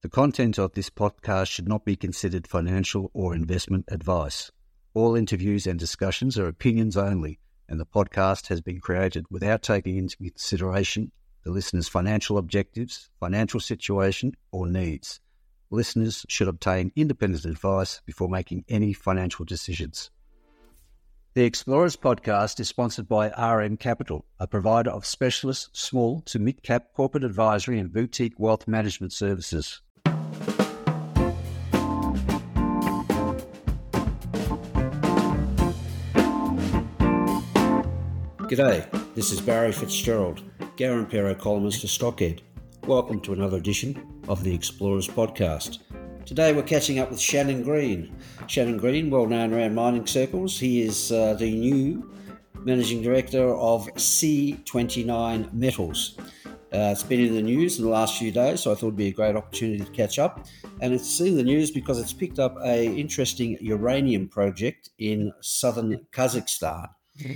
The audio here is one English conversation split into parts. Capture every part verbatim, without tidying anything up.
The content of this podcast should not be considered financial or investment advice. All interviews and discussions are opinions only, and the podcast has been created without taking into consideration the listener's financial objectives, financial situation, or needs. Listeners should obtain independent advice before making any financial decisions. The Explorers podcast is sponsored by R M Capital, a provider of specialist small to mid-cap corporate advisory and boutique wealth management services. G'day, this is Barry Fitzgerald, Garimpeiro columnist for Stockhead. Welcome to another edition of the Explorers podcast. Today we're catching up with Shannon Green. Shannon Green, well known around mining circles. He is uh, the new Managing Director of C twenty-nine Metals. Uh, it's been in the news in the last few days, so I thought it would be a great opportunity to catch up. And it's in the news because it's picked up a interesting uranium project in southern Kazakhstan.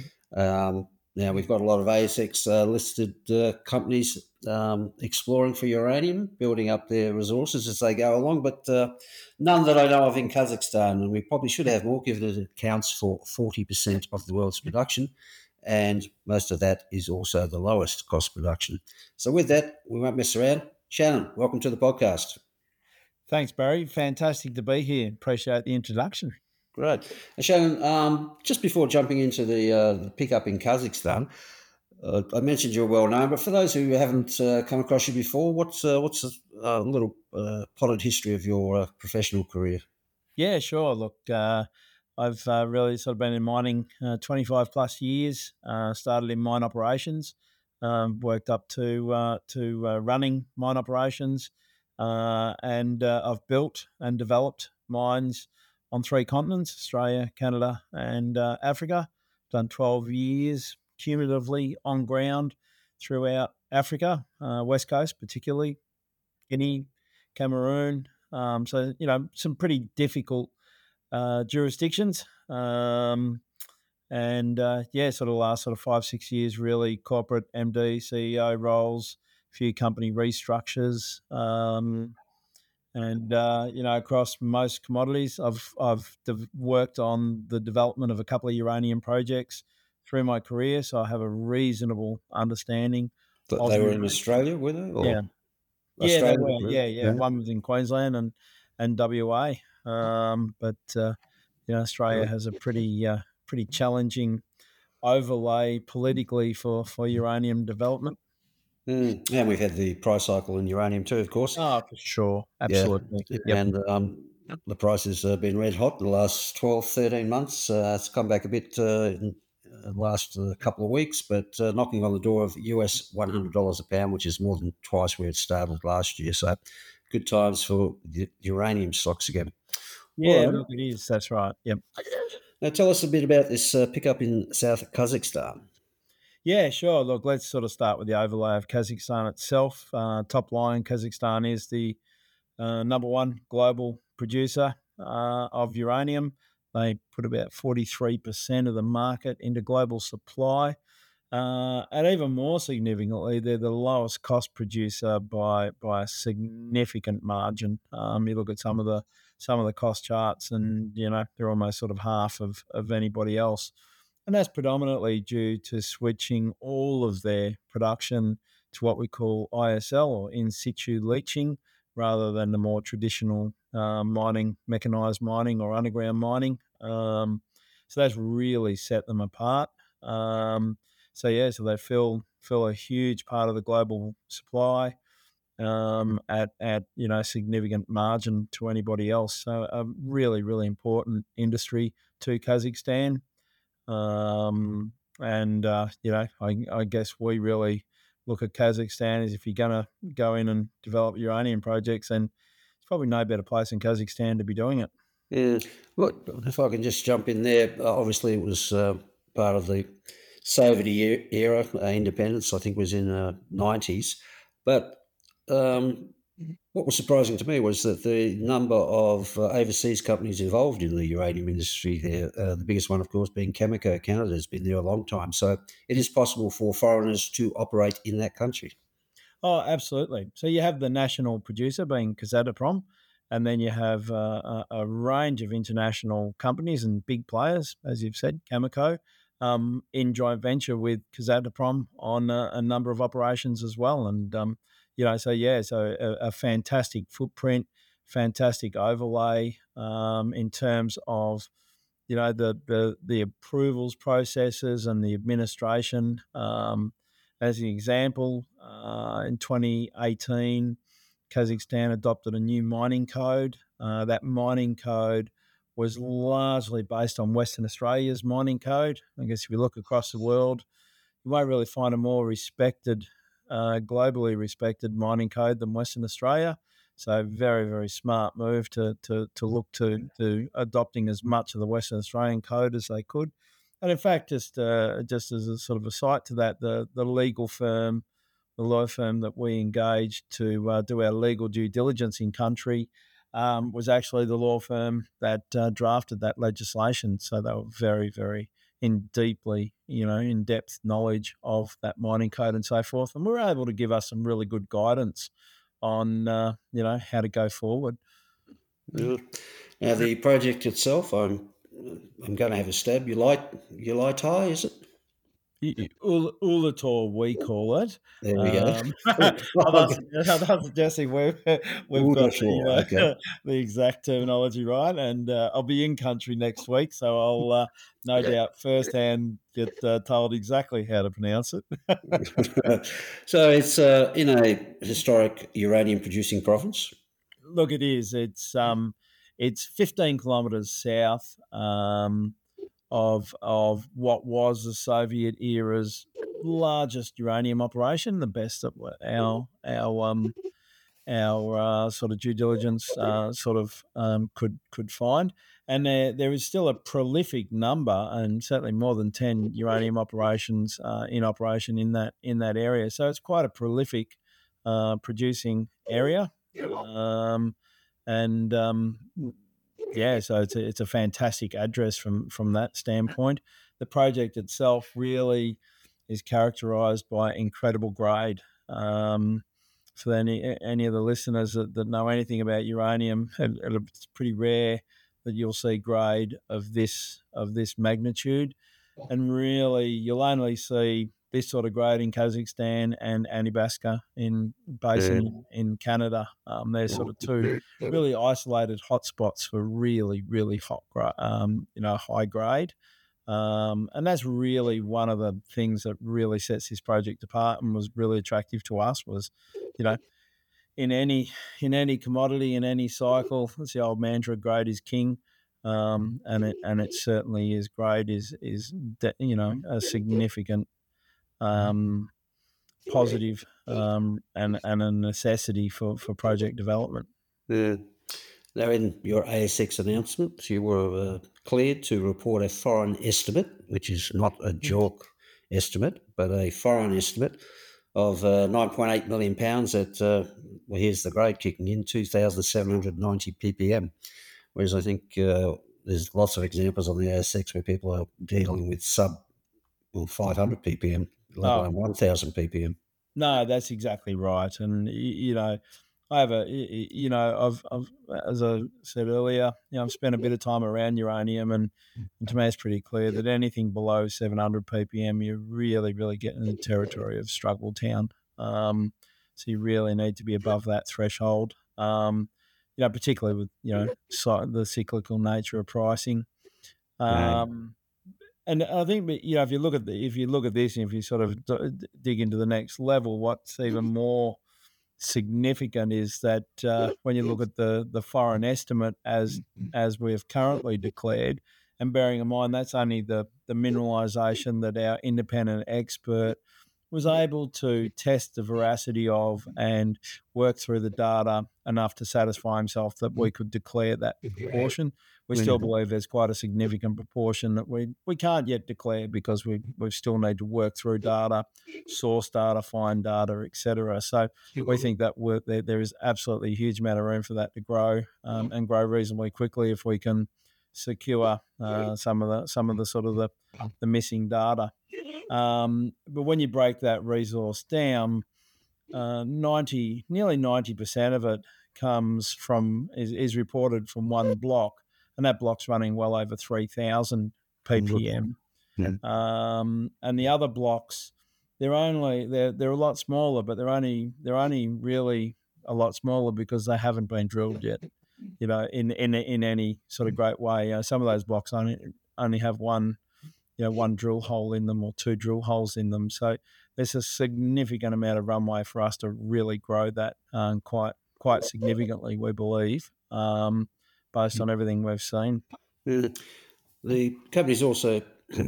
Um, Now, we've got a lot of A S X uh, listed uh, companies um, exploring for uranium, building up their resources as they go along, but uh, none that I know of in Kazakhstan. And we probably should have more, given it accounts for forty percent of the world's production. And most of that is also the lowest cost production. So with that, we won't mess around. Shannon, welcome to the podcast. Thanks, Barry. Fantastic to be here. Appreciate the introduction. Great. And Shannon, um, just before jumping into the, uh, the pickup in Kazakhstan, uh, I mentioned you're well known, but for those who haven't uh, come across you before, what's uh, what's a, a little uh, potted history of your uh, professional career? Yeah, sure. Look, uh, I've uh, really sort of been in mining uh, twenty-five plus years. Uh, started in mine operations, um, worked up to uh, to uh, running mine operations, uh, and uh, I've built and developed mines on three continents, Australia, Canada, and uh, Africa. Done twelve years cumulatively on ground throughout Africa, uh, West Coast particularly, Guinea, Cameroon. Um, so, you know, some pretty difficult uh, jurisdictions. Um, and, uh, yeah, sort of the last sort of five, six years, really corporate M D, C E O roles, a few company restructures, um, And, uh, you know, across most commodities, I've I've de- worked on the development of a couple of uranium projects through my career, so I have a reasonable understanding That of they were in uranium. Australia, were they? Or Yeah, yeah, they Australia? were. Yeah, yeah. One was in Queensland and and W A, um, but uh, you know, Australia has a pretty uh, pretty challenging overlay politically for for uranium development. Mm. And we've had the price cycle in uranium too, of course. Oh, for sure, Yeah. absolutely. Yep. And um, the price has uh, been red hot in the last twelve, thirteen months. Uh, it's come back a bit uh, in the last uh, couple of weeks, but uh, knocking on the door of U S one hundred dollars a pound, which is more than twice where it started last year. So good times for the uranium stocks again. Yeah, All right. look, it is. That's right. Yep. Now tell us a bit about this uh, pickup in South Kazakhstan. Yeah, sure. Look, let's sort of start with the overlay of Kazakhstan itself. Uh, top line, Kazakhstan is the uh, number one global producer uh, of uranium. They put about forty-three percent of the market into global supply. Uh, and even more significantly, they're the lowest cost producer by by a significant margin. Um, you look at some of the some of the cost charts, and you know they're almost sort of half of of anybody else. And that's predominantly due to switching all of their production to what we call I S L, or in situ leaching, rather than the more traditional uh, mining, mechanized mining or underground mining. Um, so that's really set them apart. Um, so yeah, so they fill fill a huge part of the global supply um, at at you know significant margin to anybody else. So a really really important industry to Kazakhstan. Um, and, uh, you know, I, I guess we really look at Kazakhstan as if you're going to go in and develop uranium projects, and there's probably no better place in Kazakhstan to be doing it. Yeah. Look, if I can just jump in there, uh, obviously it was uh, part of the Soviet e- era, uh, independence, I think was in the nineties. But um, what was surprising to me was that the number of uh, overseas companies involved in the uranium industry there, uh, the biggest one, of course, being Cameco Canada, has been there a long time. So it is possible for foreigners to operate in that country. Oh, absolutely. So you have the national producer being Kazatomprom, and then you have uh, a, a range of international companies and big players, as you've said, Cameco, um, in joint venture with Kazatomprom on a, a number of operations as well. And, um, you know, so yeah, so a, a fantastic footprint, fantastic overlay um, in terms of, you know, the, the, the approvals processes and the administration. Um, as an example, uh, in twenty eighteen, Kazakhstan adopted a new mining code. Uh, that mining code was largely based on Western Australia's mining code. I guess if you look across the world, you won't really find a more respected, uh, globally respected mining code than Western Australia. So very, very smart move to to to look to to adopting as much of the Western Australian code as they could. And in fact, just uh, just as a sort of a side to that, the the legal firm, the law firm that we engaged to uh, do our legal due diligence in country, um, was actually the law firm that uh, drafted that legislation. So they were very, very in deeply, you know, in depth knowledge of that mining code and so forth, and we were able to give us some really good guidance on, uh, you know, how to go forward. Yeah. Now the project itself, I'm I'm going to have a stab. You light you light high, is it? Ul- Ulator, we call it. There we go. Um, I'm not suggesting we've, we've got the, Okay. uh, the exact terminology right, and uh, I'll be in country next week, so I'll uh, no doubt firsthand get uh, told exactly how to pronounce it. So it's uh, in a historic uranium producing province. Look, it is. It's um, it's fifteen kilometres south. Um, of of what was the Soviet era's largest uranium operation, the best that our our um our uh, sort of due diligence uh, sort of um, could could find, and there there is still a prolific number, and certainly more than ten uranium operations uh, in operation in that in that area. So it's quite a prolific uh, producing area, um, and um, yeah, so it's a, it's a fantastic address from from that standpoint. The project itself really is characterised by incredible grade. Um, for any any of the listeners that, that know anything about uranium, it, it's pretty rare that you'll see grade of this of this magnitude, and really you'll only see this sort of grade in Kazakhstan and Athabasca in basin Yeah. in Canada. Um, they're sort of two really isolated hotspots for really really hot, um, you know, high grade. Um, and that's really one of the things that really sets this project apart and was really attractive to us was, you know, in any in any commodity, in any cycle, it's the old mantra, grade is king. Um, and it and it certainly is. Grade is is de- you know, a significant um, positive um, and and a necessity for, for project development. Yeah. Now, in your A S X announcement, you were uh, cleared to report a foreign estimate, which is not a JORC estimate, but a foreign estimate of uh, nine point eight million pounds at, uh, well, here's the grade kicking in, two thousand seven hundred ninety ppm. Whereas I think uh, there's lots of examples on the A S X where people are dealing with sub, well, five hundred ppm, let Oh, alone one thousand ppm. no, that's exactly right. And y- you know, I have a y- y- you know, I've, I've as I said earlier, you know, I've spent a bit of time around uranium, and, and to me, it's pretty clear that anything below seven hundred ppm, you really, really get in the territory of struggle town. Um, so you really need to be above that threshold. Um, you know, particularly with you know cy- the cyclical nature of pricing. Yeah. Um, and I think, you know, if you look at the, if you look at this, and if you sort of d- d- dig into the next level, what's even more significant is that uh, when you look at the the foreign estimate as as we've currently declared, and bearing in mind that's only the the mineralisation that our independent expert was able to test the veracity of and work through the data enough to satisfy himself that we could declare that proportion. We still believe there's quite a significant proportion that we, we can't yet declare because we, we still need to work through data, source data, find data, et cetera. So we think that we're, there, there is absolutely a huge amount of room for that to grow um, and grow reasonably quickly if we can secure uh, some of the some of the sort of the, the missing data. Um, but when you break that resource down, uh, ninety, nearly ninety percent of it comes from is, is reported from one block, and that block's running well over three thousand P P M. Yeah. Um, and the other blocks, they're only they're they're a lot smaller, but they're only they're only really a lot smaller because they haven't been drilled yet. You know, in in in any sort of great way. You know, some of those blocks only only have one, you know, one drill hole in them or two drill holes in them. So there's a significant amount of runway for us to really grow that um, quite quite significantly, we believe, um, based on everything we've seen. Yeah. The company's also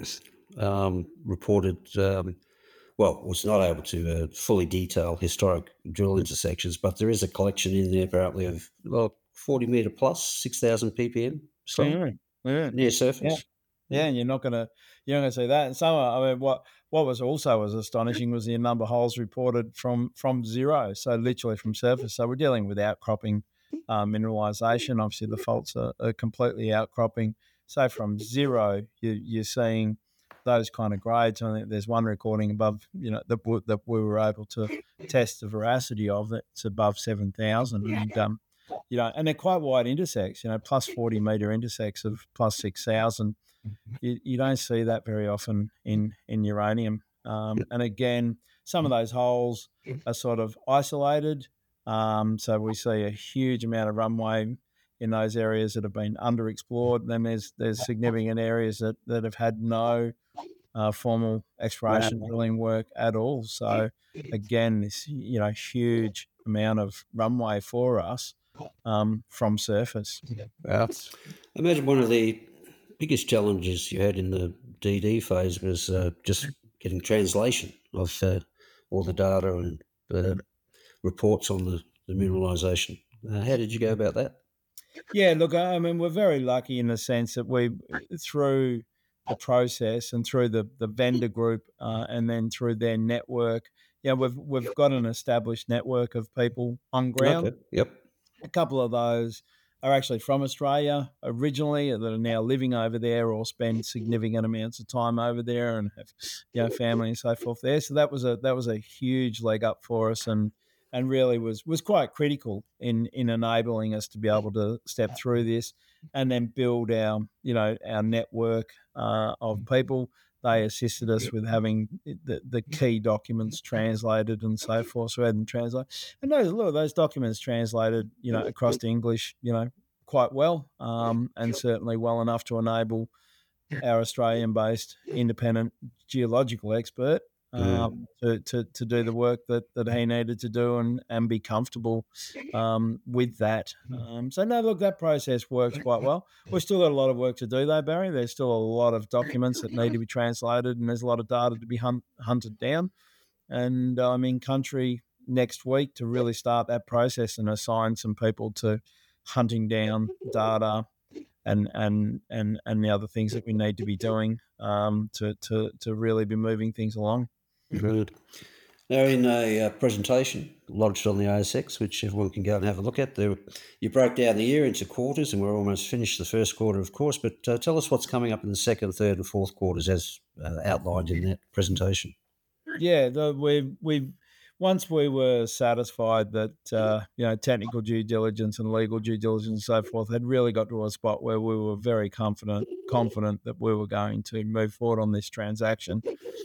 um, reported, um, well, was not able to uh, fully detail historic drill intersections, but there is a collection in there apparently of, well, forty metre plus, six thousand P P M strong, Yeah, yeah, near yeah. surface. Yeah, and you're not gonna you're not gonna see that. And some, I mean, what what was also as astonishing was the number of holes reported from from zero, so literally from surface. So we're dealing with outcropping uh, mineralisation. Obviously, the faults are, are completely outcropping. So from zero, you, you're seeing those kind of grades. I think there's one recording above, you know, that we, that we were able to test the veracity of it. It's above seven thousand, and um, you know, and they're quite wide intersects. You know, plus forty metre intersects of plus six thousand. You, you don't see that very often in in uranium. Um, and again, some of those holes are sort of isolated. Um, so we see a huge amount of runway in those areas that have been underexplored. Then there's there's significant areas that, that have had no uh, formal exploration drilling work at all. So again, this you know huge amount of runway for us um, from surface. Wow. I imagine one of the biggest challenges you had in the D D phase was uh, just getting translation of uh, all the data and uh, reports on the, the mineralisation. Uh, how did you go about that? Yeah, look, I I mean, we're very lucky in the sense that we, through the process and through the, the vendor group uh, and then through their network, yeah, we've we've got an established network of people on ground. Okay. Yep. A couple of those are actually from Australia originally that are now living over there or spend significant amounts of time over there and have, you know, family and so forth there. So that was a that was a huge leg up for us, and and really was was quite critical in in enabling us to be able to step through this and then build our you know our network uh, of people. They assisted us with having the, the key documents translated and so forth. So we had them translate, and those look, those documents translated, you know, across to English, you know, quite well, um, and certainly well enough to enable our Australian-based independent geological expert um, to, to to do the work that, that he needed to do and and be comfortable um, with that. Um, so no, look, that process works quite well. We've still got a lot of work to do though, Barry. There's still a lot of documents that need to be translated, and there's a lot of data to be hunt, hunted down. And I'm in country next week to really start that process and assign some people to hunting down data and and and and the other things that we need to be doing um, to to to really be moving things along. Good. Now, in a uh, presentation lodged on the A S X, which everyone can go and have a look at, there you broke down the year into quarters, and we're almost finished the first quarter, of course. But uh, tell us what's coming up in the second, third, and fourth quarters, as uh, outlined in that presentation. Yeah, the, we we once we were satisfied that uh, you know technical due diligence and legal due diligence and so forth had really got to a spot where we were very confident confident that we were going to move forward on this transaction.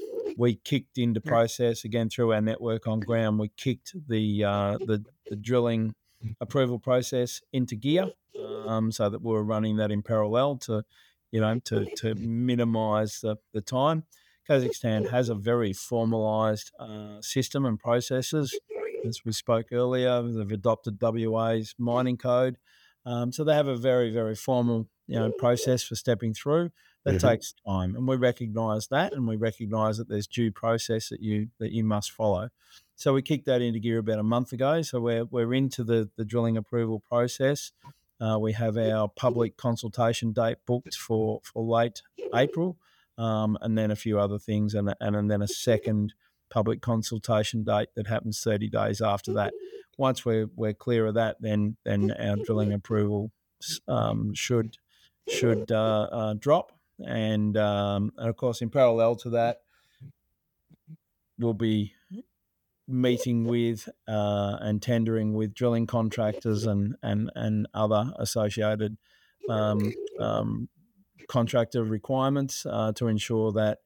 We kicked into process again through our network on ground. We kicked the uh, the, the drilling approval process into gear, um, so that we were running that in parallel to, you know, to to minimise the, the time. Kazakhstan has a very formalised uh, system and processes, as we spoke earlier. They've adopted W A's mining code, um, so they have a very very formal you know process for stepping through. That Mm-hmm. takes time, and we recognise that, and we recognise that there's due process that you that you must follow. So we kicked that into gear about a month ago. So we're we're into the the drilling approval process. Uh, we have our public consultation date booked for for late April, um, and then a few other things, and and, and then a second public consultation date that happens thirty days after that. Once we're we're clear of that, then then our drilling approval um, should should uh, uh, drop. And, um, and of course, in parallel to that, we'll be meeting with uh, and tendering with drilling contractors and and and other associated um, um, contractor requirements uh, to ensure that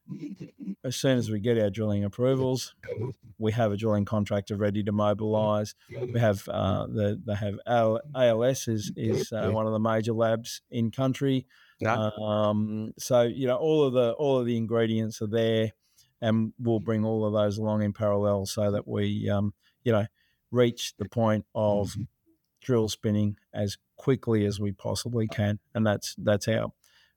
as soon as we get our drilling approvals, we have a drilling contractor ready to mobilise. We have uh, the they have A L S is is uh, one of the major labs in country. Yeah. Um, so you know all of the all of the ingredients are there, and we'll bring all of those along in parallel so that we um, you know reach the point of drill spinning as quickly as we possibly can, and that's that's our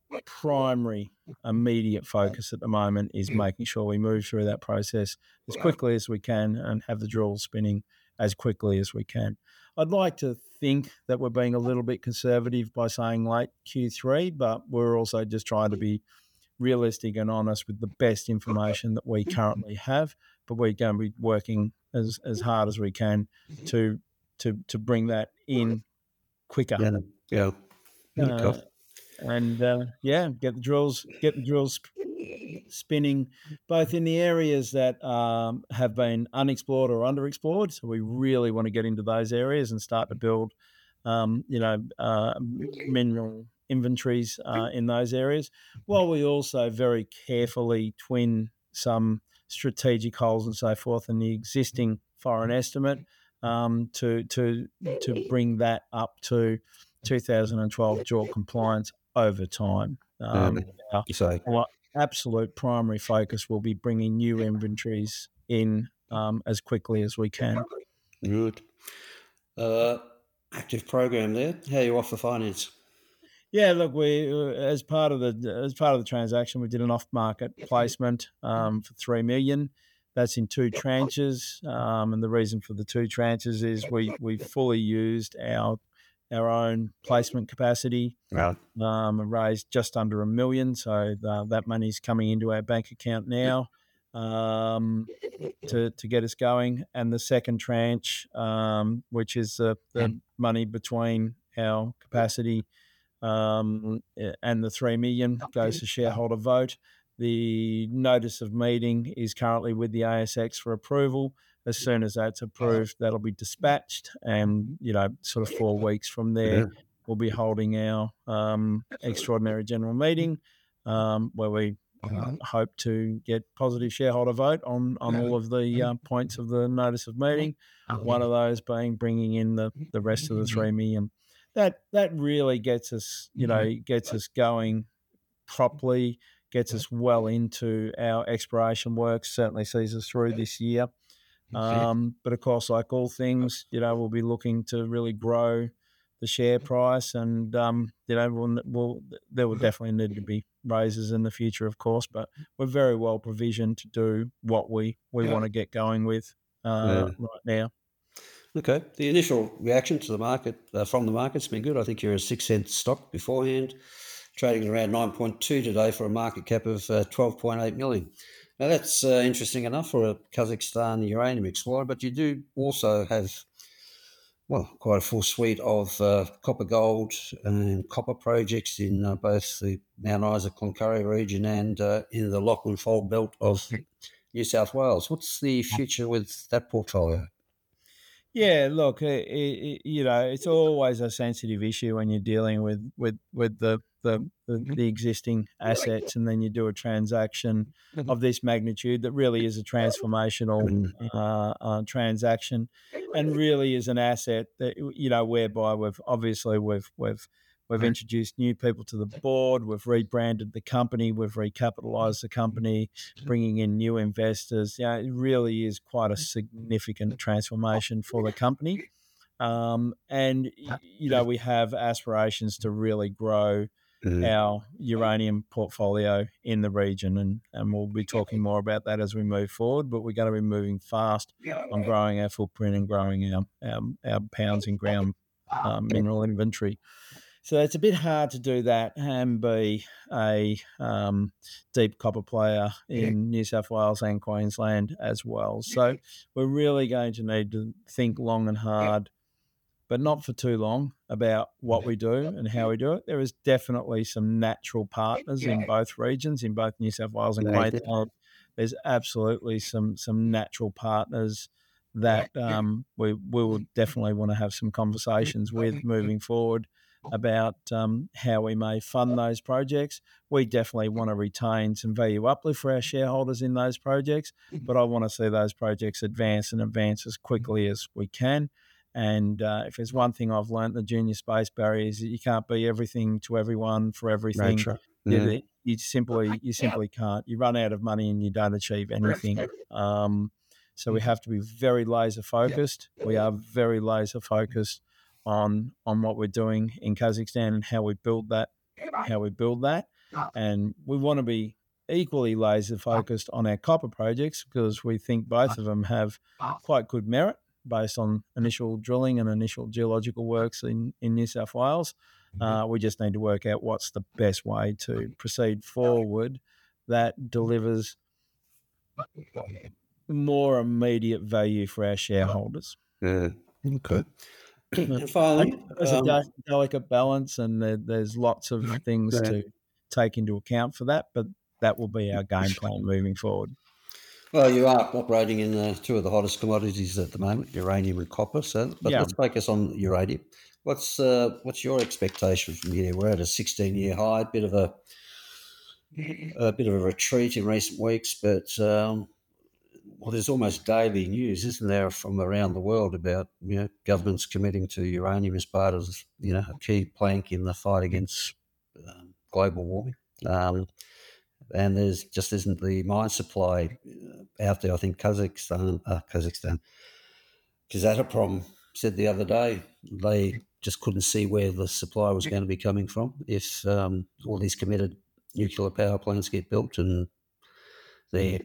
primary immediate focus at the moment is making sure we move through that process as quickly as we can and have the drill spinning as quickly as we can. I'd like to think that we're being a little bit conservative by saying late Q three, but we're also just trying to be realistic and honest with the best information that we currently have. But we're going to be working as, as hard as we can to to to bring that in quicker. Yeah, yeah. Uh, and uh, yeah, get the drills, get the drills spinning, both in the areas that um, have been unexplored or underexplored. So we really want to get into those areas and start to build, um, you know, uh, mineral inventories uh, in those areas, while we also very carefully twin some strategic holes and so forth in the existing foreign estimate um, to to to bring that up to two thousand twelve JORC compliance over time. Um, our, So, our absolute primary focus will be bringing new inventories in um, as quickly as we can. good. Uh, active program there. How you offer finance? Yeah, look, we uh, as part of the as part of the transaction, we did an off-market placement um, for three million. That's in two tranches, um, and the reason for the two tranches is we we fully used our our own placement capacity. Right. Um, and raised just under a million, so the, that money's coming into our bank account now um, to to get us going. And the second tranche, um, which is the, the money between our capacity um, and the three million, goes to shareholder vote. The notice of meeting is currently with the A S X for approval. As soon as that's approved, that'll be dispatched, and you know, sort of four weeks from there. Yeah. We'll be holding our um, extraordinary general meeting um, where we uh, hope to get positive shareholder vote on, on all of the uh, points of the notice of meeting. One of those being bringing in the, the rest of the three million. That that really gets us, you know, gets us going properly, gets us well into our exploration work. Certainly sees us through this year. Um, but of course, like all things, you know, we'll be looking to really grow the share price, and um, you know, we'll, we'll there will definitely need to be raises in the future, of course. But we're very well provisioned to do what we we want to get going with uh, Yeah. right now. Okay. The initial reaction to the market uh, from the market's been good. I think you're a six cent stock beforehand, trading around nine point two today for a market cap of uh, twelve point eight million. Now that's uh, interesting enough for a Kazakhstan uranium explorer, but you do also have, well, quite a full suite of uh, copper, gold, and copper projects in uh, both the Mount Isa Cloncurry region and uh, in the Lachlan Fold belt of New South Wales. What's the future with that portfolio? Yeah, look, it, it, you know, it's always a sensitive issue when you're dealing with with with the the, the the existing assets, and then you do a transaction of this magnitude that really is a transformational uh, uh, transaction, and really is an asset that, you know, whereby we've obviously we've we've we've introduced new people to the board, we've rebranded the company, we've recapitalised the company, bringing in new investors. Yeah, it really is quite a significant transformation for the company. Um, and, you know, we have aspirations to really grow Mm. our uranium portfolio in the region, and, and we'll be talking more about that as we move forward, but we're going to be moving fast on growing our footprint and growing our, our, our pounds in ground um, mineral inventory. So it's a bit hard to do that and be a um, deep copper player in New South Wales and Queensland as well. So we're really going to need to think long and hard, but not for too long, about what we do and how we do it. There is definitely some natural partners in both regions, in both New South Wales and Queensland, there's absolutely some some natural partners that um, we we will definitely want to have some conversations with moving forward about um, how we may fund those projects. We definitely want to retain some value uplift for our shareholders in those projects, but I want to see those projects advance and advance as quickly as we can. And uh, if there's one thing I've learned in the junior space, Barry, is that you can't be everything to everyone for everything. Right. You, Yeah. you simply you simply can't. You run out of money and you don't achieve anything. Um, so we have to be very laser focused. We are very laser focused on on what we're doing in Kazakhstan and how we build that, how we build that, and we want to be equally laser focused on our copper projects because we think both of them have quite good merit based on initial drilling and initial geological works in, in New South Wales. Uh, we just need to work out what's the best way to proceed forward that delivers more immediate value for our shareholders. Yeah. Okay. And finally, There's a um, de- delicate balance, and there, there's lots of things Yeah. to take into account for that, but that will be our game plan moving forward. well, you are operating in uh, two of the hottest commodities at the moment, uranium and copper. So, but Yeah. let's focus on uranium. What's uh, what's your expectation from here? We're at a sixteen-year high, bit of a a bit of a retreat in recent weeks, but um, well, there's almost daily news, isn't there, from around the world about you know governments committing to uranium as part of you know a key plank in the fight against um, global warming. Um, and there's just isn't the mine supply uh, out there. I think Kazakhstan, uh, Kazakhstan, Kazatomprom said the other day they just couldn't see where the supply was going to be coming from if um, all these committed nuclear power plants get built and the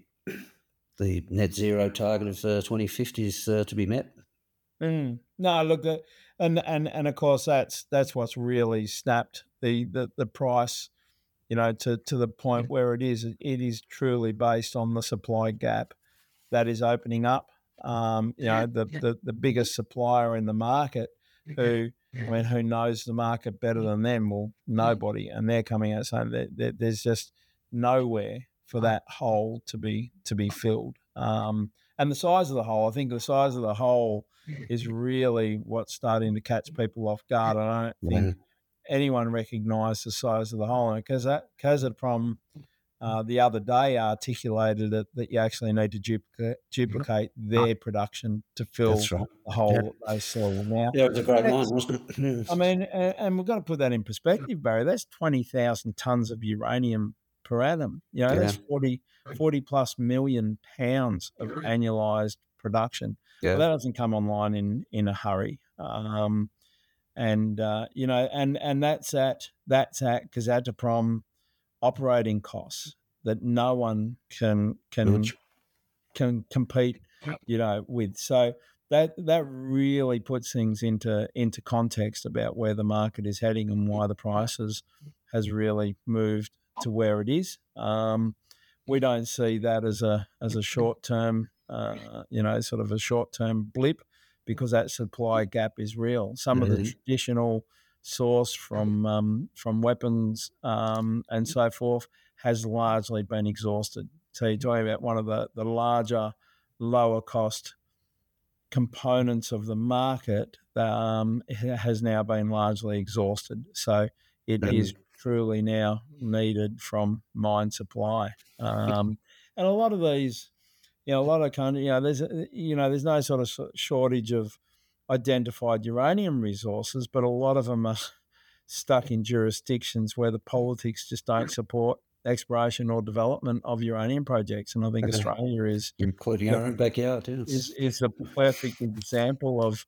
the net zero target of uh, twenty fifty is uh, to be met. Mm. No, look, uh, and and and of course that's that's what's really snapped the the, the price, you know, to to the point where it is. It is truly based on the supply gap that is opening up. Um, you know, the, the the biggest supplier in the market, who I mean, who knows the market better than them? Well, nobody, and they're coming out saying that, that there's just nowhere for that hole to be to be filled. Um, and the size of the hole, I think the size of the hole is really what's starting to catch people off guard. I don't think anyone recognised the size of the hole, because that Kazatomprom uh, the other day articulated it that you actually need to duplicate, duplicate their production to fill That's right. the hole Yeah. that they saw now. Yeah, it was a great That's- line, wasn't it? I mean, and, and we've got to put that in perspective, Barry. That's twenty thousand tonnes of uranium per annum. You know, Yeah. that's forty, forty plus million pounds of annualised production. Yeah. Well, that doesn't come online in, in a hurry. Um, and, uh, you know, and, and that's at, that's at Kazatomprom operating costs that no one can can Mhm. can compete, you know, with. So that that really puts things into into context about where the market is heading and why the prices has really moved to where it is. Um, we don't see that as a as a short term, uh, you know, sort of a short term blip, because that supply gap is real. Some of the Mhm. traditional source from um, from weapons um, and so forth has largely been exhausted. So you're talking about one of the, the larger, lower cost components of the market um, has now been largely exhausted. So it Mhm. is truly now needed from mine supply. Um, and a lot of these, you know, a lot of countries, you know, there's, you know, there's no sort of shortage of identified uranium resources, but a lot of them are stuck in jurisdictions where the politics just don't support exploration or development of uranium projects. And I think Okay. Australia is Including our own backyard, yes. is is a perfect example of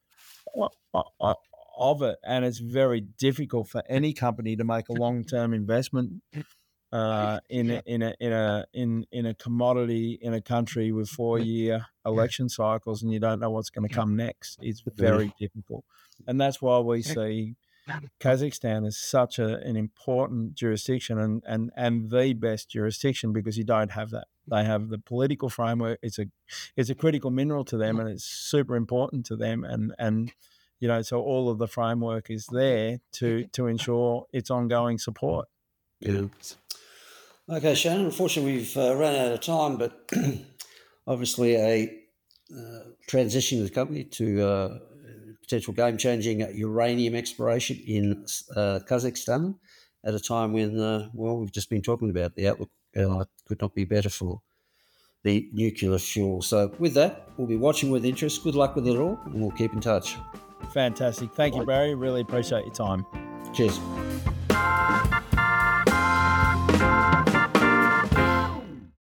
of it. And it's very difficult for any company to make a long term investment uh, in a, in a in a in in a commodity in a country with four year election cycles, and you don't know what's going to come next. It's very difficult, and that's why we see Kazakhstan is such a, an important jurisdiction and, and and the best jurisdiction, because you don't have that. They have the political framework. It's a it's a critical mineral to them, and it's super important to them, and and you know, so all of the framework is there to to ensure its ongoing support. Yeah. Okay, Shannon, unfortunately we've uh, run out of time, but obviously a uh, transition of the company to uh, potential game-changing uranium exploration in uh, Kazakhstan at a time when, uh, well, we've just been talking about the outlook uh, could not be better for the nuclear fuel. So with that, we'll be watching with interest. Good luck with it all, and we'll keep in touch. Fantastic. Thank you, Barry. Really appreciate your time. Cheers.